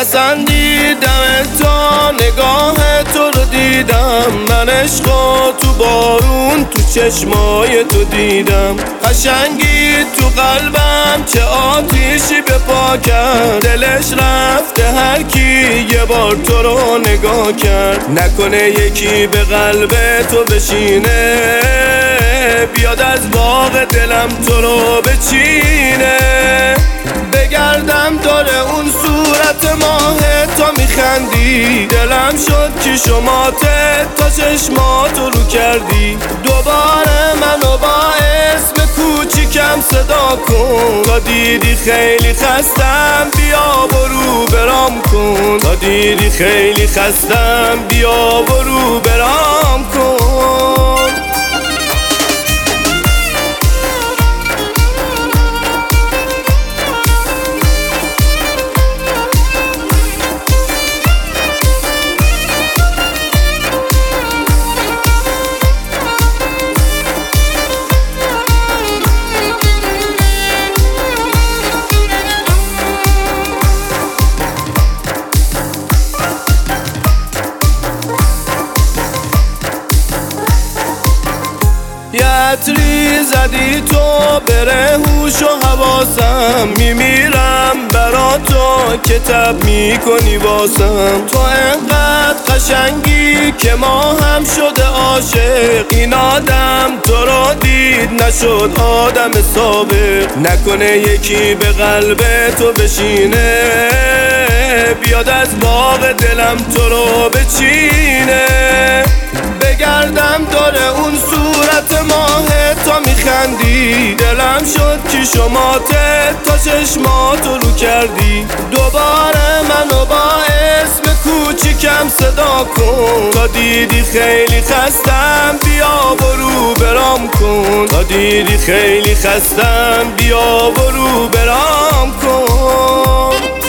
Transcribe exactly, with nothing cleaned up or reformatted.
پسندیدم تا نگاه تو رو دیدم، من عشقا تو بارون تو چشمای تو دیدم. قشنگی تو قلبم چه آتیشی به پا کرد، دلش رفته هر کی یه بار تو رو نگاه کرد. نکنه یکی به قلب تو بشینه، بیاد از باغ دلم تو رو بچینه. بگردم داره اون صورت ماه تا میخندی، دلم شد که شماته تا چشماتو رو کردی. دوباره منو با اسم کوچیکم صدا کن، تا دیدی خیلی خستم بیا برو برام کن. تا دیدی خیلی خستم بیا برو برام کن. یه عطری زدی تو بره هوش و حواسم، میمیرم برا تو که تب میکنی واسم. تو انقدر قشنگی که ما هم شده عاشق، این آدم تو رو دید نشد آدم سابق. نکنه یکی به قلب تو بشینه، بیاد از باغ دلم تو رو بچینه. بگردم داره اون صورت ماه تا میخندی، دلم شد که شماته تا چشماتو رو کردی. دوباره منو با اسم کوچیکم صدا کن، تا دیدی خیلی خستم بیا برو برام کن. تا دیدی خیلی خستم بیا برو برام کن.